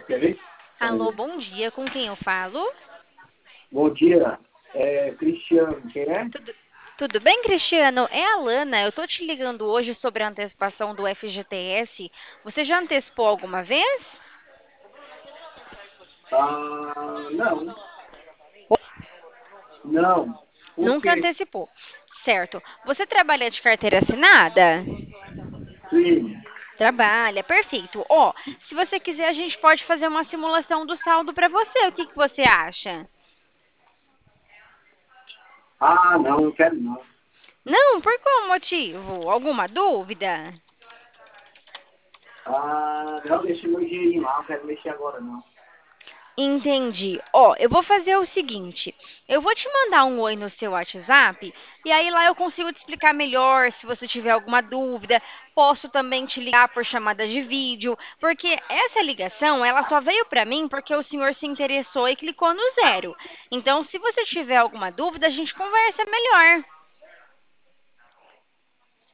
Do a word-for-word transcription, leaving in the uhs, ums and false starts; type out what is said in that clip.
Quer ver? Alô, Peraí. bom dia, com quem eu falo? Bom dia, é Cristiano, quem é? Tudo, tudo bem, Cristiano? É a Lana. Eu tô te ligando hoje sobre a antecipação do F G T S. Você já antecipou alguma vez? Ah, não, não. Por Nunca quê? antecipou. Certo. Você trabalha de carteira assinada? Sim. Trabalha, perfeito. Ó, se você quiser, a gente pode fazer uma simulação do saldo para você. O que que você acha? Ah, não, não quero não. Não, por qual motivo? Alguma dúvida? Ah, não, deixa meu dinheirinho lá, não quero mexer agora não. Entendi. Ó, eu vou fazer o seguinte: eu vou te mandar um oi no seu WhatsApp e aí lá eu consigo te explicar melhor se você tiver alguma dúvida. Posso também te ligar por chamada de vídeo, porque essa ligação ela só veio para mim porque o senhor se interessou e clicou no zero. Então, se você tiver alguma dúvida, a gente conversa melhor.